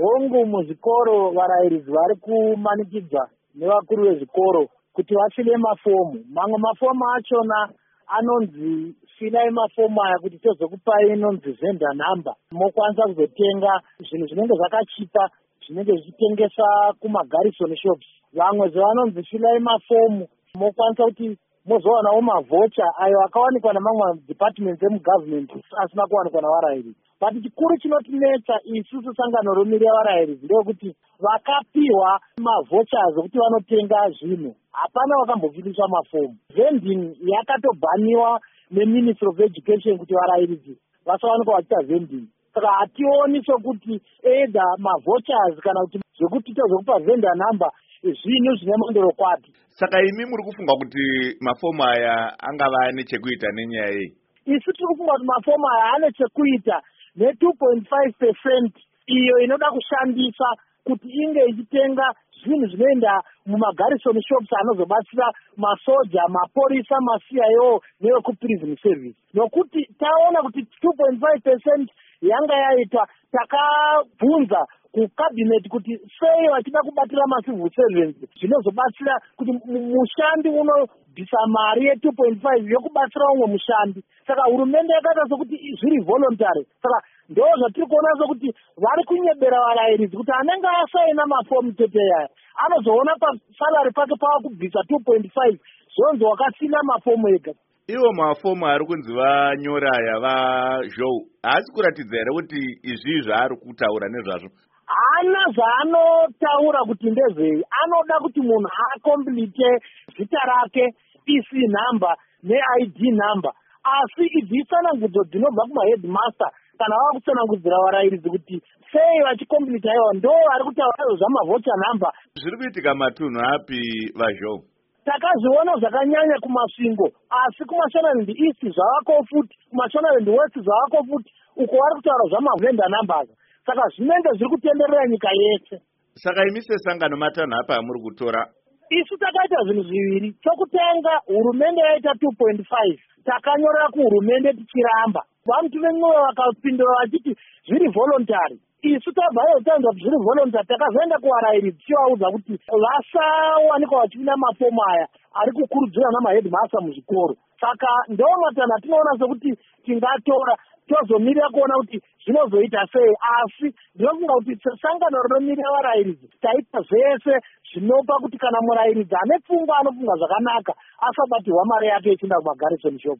hongu muzvikoro varairidzi vari kumanikidza nevakuru vezvikoro kuti vafile mafomu. Mamwe mafomu achona anonzi filai mafomu aya kuti tozokupai inonzi vendor number, mokwanisa kuzotenga zvinhu zvinenge zvakachipa zvinenge zvichitengesa kumagarrison shops. Vamwe zvavanonzi filai mafomu mokwanisa kuti mozowanawo mavhocha ayo akawanikwa namamwe departments emugovernment asina kuwanikwa navarairidzi. But chikuru chinotinetsa isusu sangano romirira varairidzi ndeyekuti vakapiwa mavhochas okuti vanotenga zvinhu hapana vakambofiniswa mafomu. Vending yakatobhaniwa neministry of education kuti varairidzi vasawanikwa vachiita vending. Saka hationi sokuti either mavhochas kana kuti zvekuti tozokupa vendor number zvinhu zvine mandorokwati. Saka imi muri kufunga kuti mafomu aya angava nechekuita nenyaya yei? Isu tiri kufunga kuti mafomu aya ane chekuita ne2.5% iyo inoda kushandisa kuti inge ichitenga zvinhu zvinoenda mumagarrison shops anozobatsira masoja, maporisa, maCIO nevekuprison service. Nokuti taona kuti 2.5% yanga yaitwa, takabvunza kucabinet kuti sei vachida kubatira macivil servants zvinozobatsira kuti mushandi unobvisa mari ye2.5 yokubatsira umwe mushandi. Saka hurumende yakaita sokuti zviri voluntary. Saka ndo zvatiri kuona sokuti vari kunyebera varairidzi kuti anenge asaina mafomu tete yaya anozoona pasalary pake pava kubvisa 2.5 zonzi wakasina mafomu ega. Iwo mafomu ari kunzi vanyora aya vaZhou haasi kuratidza here kuti izvi zvaari kutaura nezvazvo? Hana zvaanotaura kuti ndezvei. Anoda kuti munhu akomplete zita rake, PC number neID number. Asi idzi tsanangudzo dzinobva kumaheadmaster kana vava kutsanangudzira varairidzi kuti sei vachikompleta iwo ndo vari kutaura zvamavhocha number. Zviri kuitika matunhu api vaZhou? Takazviona zvakanyanya kumasvingo, asi kumashonaland east zvavako futi, kumashonaland west zvavako futi, uko vari kutaura zvamavendor numbers. Saka zvinenge zviri kutenderera nyika yese. Saka imi sesangano matanhu apa amuri kutora? Isu takaita zvinhu zviviri. Chokutanga, hurumende yaita 2.5. Takanyorera kuhurumende tichiramba. Vantu venyoyo vakapindura vachiti zviri voluntary. Isu tabva yotanza kuti zviri voluntary, takazoenda kuvarairidzi tichivaudza kuti vasawanikwa vachipinda mafomu aya ari kukurudzirwa namaheadmaster muzvikoro. Saka ndo matanhu atinoona sokuti tingatora tozomirira kuona kuti zvinozoita sei. Asi ndinofunga kuti sangano rinomirira varairidzi taita zvese zvinopa kuti kana murairidzi ane pfungwa anofunga zvakanaka asabatirwa mari yake ichienda kumagarrison shop.